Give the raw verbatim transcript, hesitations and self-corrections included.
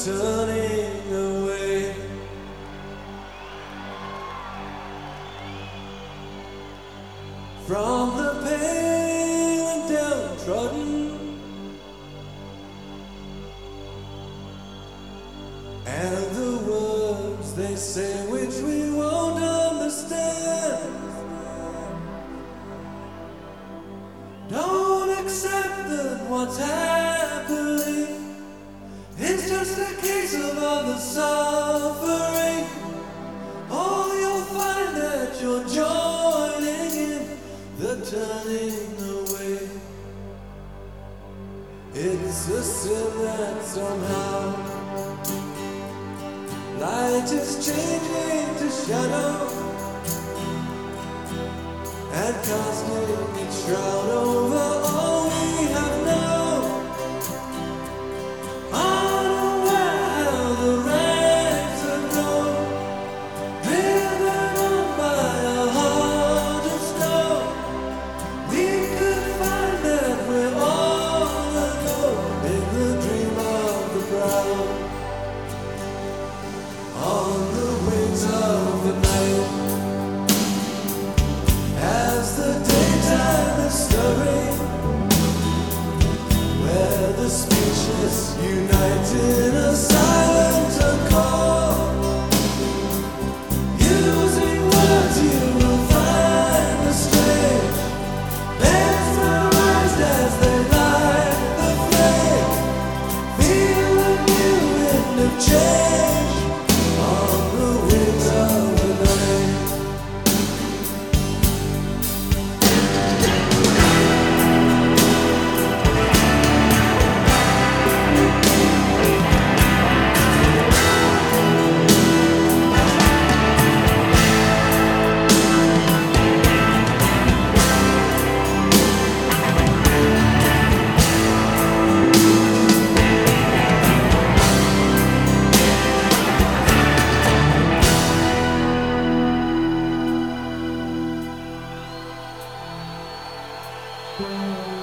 turning away. From the pale and downtrodden, and the words they say which we won't understand. Don't accept that what's happening is just a case of other suffering. Or you'll find that you're joining in the turning away. It's a sin that somehow light is changing to shadow and casting its shroud over all we have known. Unaware how the rags are gone, driven on by a heart of stone. We could find that we're all alone in the dream of the proud. On the wings of the night, as the daytime is stirring, where the speechless unite in a silent accord. Using words you will find the strength. Mesmerized as they light the flame. Feel a new wind of change on the wings of the night. Thank you.